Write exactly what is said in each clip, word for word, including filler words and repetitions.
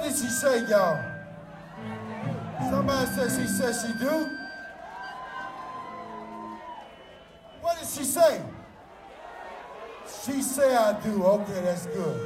did she say, y'all? Somebody said she said she do. What did she say? She say I do. Okay, that's good.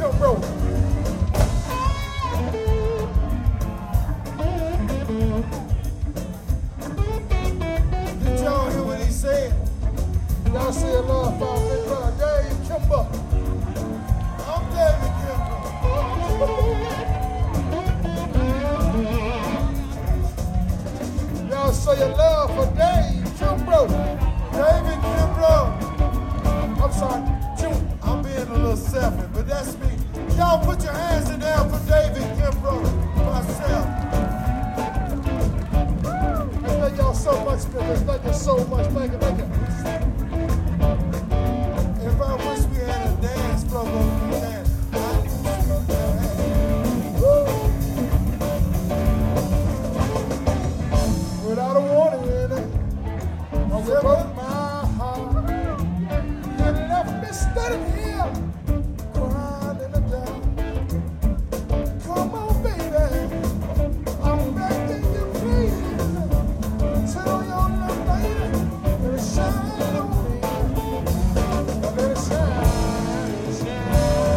Jump rope. Did y'all hear what he said? Y'all say a love for our big brother Dave Kimbrough. I'm David Kimbrough. Y'all say a love for Dave Kimbrough. David Kimbrough. I'm sorry, June. I'm being a little selfish, but that's me. Y'all put your hands in there for David Kimbrough, myself. Hey, thank y'all so much, goodness. Thank you so much. Thank you, thank you. If I wish we had a dance floor where we could dance, I could dance. Without a warning, I broke my heart. You left me standing here, crying in the dark. Come on, baby, I'm begging you, please. Tell your little lady, let it shine on me. Let it shine, let it shine,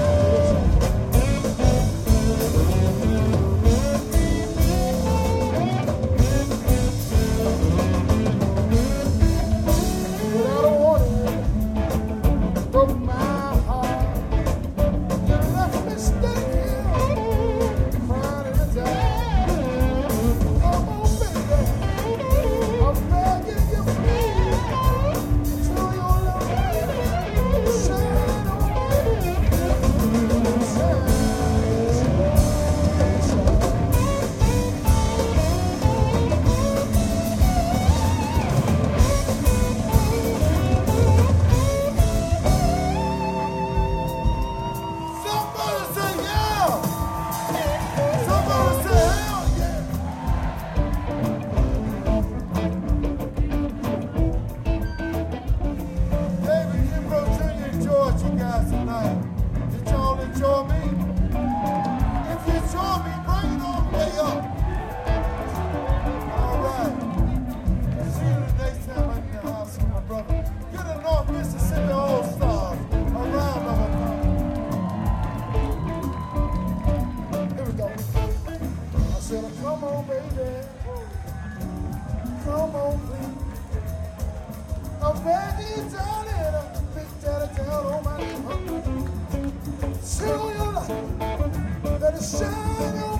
without a warning, broke my heart. You left me standing here, crying in the dark. Come on, baby, I'm begging you, please. Tell your little lady, shine on me. Shine, Somebody say yeah! Somebody say hell yeah! David Kimbrough Junior enjoyed you guys tonight. Did y'all enjoy me? If you enjoy me, bring it all the way up. All right. See you the next time I'm in the house with my brother. Get the North Mississippi All-Stars. A round of applause. here we go. I said, come on, baby. Come on, please. I'm begging you, darling. Big daddy down on my knee. Show your light. Let it shine on